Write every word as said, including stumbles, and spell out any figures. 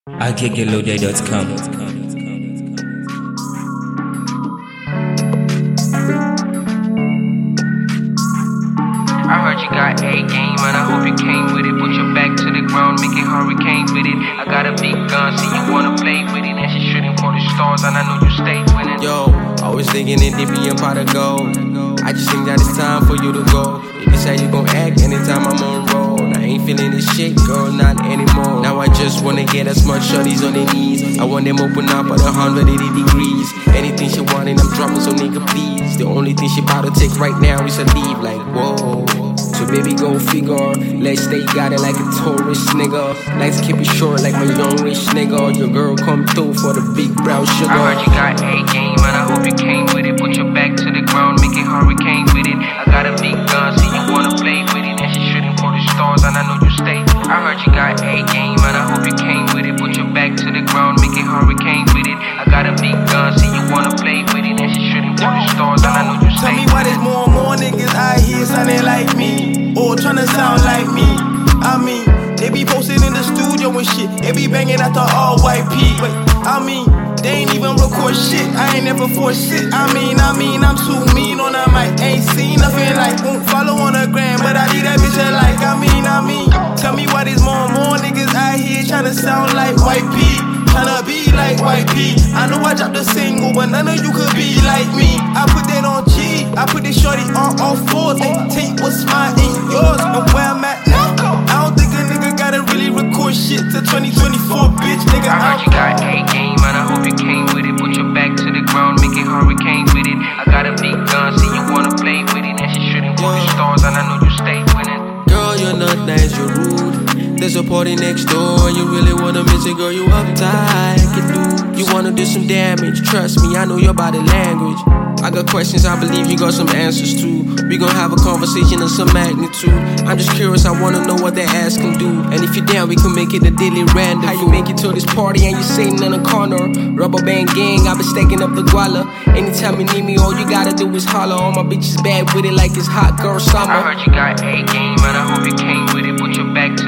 I get get loaded dot com. I heard you got A game, and I hope you came with it. Put your back to the ground, make it hurricane with it. I got a big gun, see you wanna play with it. And she shooting for the stars, and I know you stay winning. Yo, always thinking it did be a pot of gold. I just think that it's time for you to go. If this how you gon' act anytime I'm on road. I ain't feeling this shit, girl, not anymore. Now I just wanna get as much shorties on their knees. I want them open up at one hundred eighty degrees. Anything she want and I'm dropping, so nigga please. The only thing she bout to take right now is a leave, like whoa. So baby go figure, let's stay got it like a tourist nigga. Like to keep it short like my young rich nigga. Your girl come through for the big brown sugar. I heard you got A game, and I hope you came with it. Put your back to the ground, make it hurricane with it. I got a big gun, see you wanna play with it. And she shooting for the stars, and I know you stay. I heard you got A game, and I hope you came with it. Put your back to the ground, make it hurricane with it. I got a big gun, see you wanna play with it. And she shooting for the stars, and I know you stay. Tell me why there's more and more niggas out here sounding like me, or tryna sound like me. I mean, they be posted in the studio and shit. They be banging out the all white P. Wait, I mean, they ain't even record shit. I ain't never force shit. I mean, I mean, I'm too mean on the mic. Ain't seen nothing like, won't follow on the gram, but I leave that bitch like. I mean, I mean, tell me why there's more and more niggas out here tryna sound like white P. Tryna be like white P. I know I dropped a single, but none of you could be like me. I put that on G, I put this shorty on all fours. Ay, take what's mine ain't yours. And where I'm at now, I don't think a nigga gotta really record shit till twenty twenty-four, bitch, nigga. I heard you got A game, and I hope you came with it. Put your back to the ground, make it hurricane with it. I got a big gun, see you wanna play with it. And she shooting for the stars, and I know you stay winning. Girl, you're not nice, you're rude. There's a party next door, you really wanna miss it, girl, you uptight, you do. You wanna do some damage, trust me, I know your body language. I got questions, I believe you got some answers too. We gon' have a conversation of some magnitude. I'm just curious, I wanna know what that ass can do. And if you're down, we can make it a daily random. How you make it to this party and you sitting in a corner? Rubber band gang, I been stacking up the guala. Anytime you need me, all you gotta do is holler. All my bitches bad with it like it's hot girl summer. I heard you got A game, and I hope you came with it. Put your back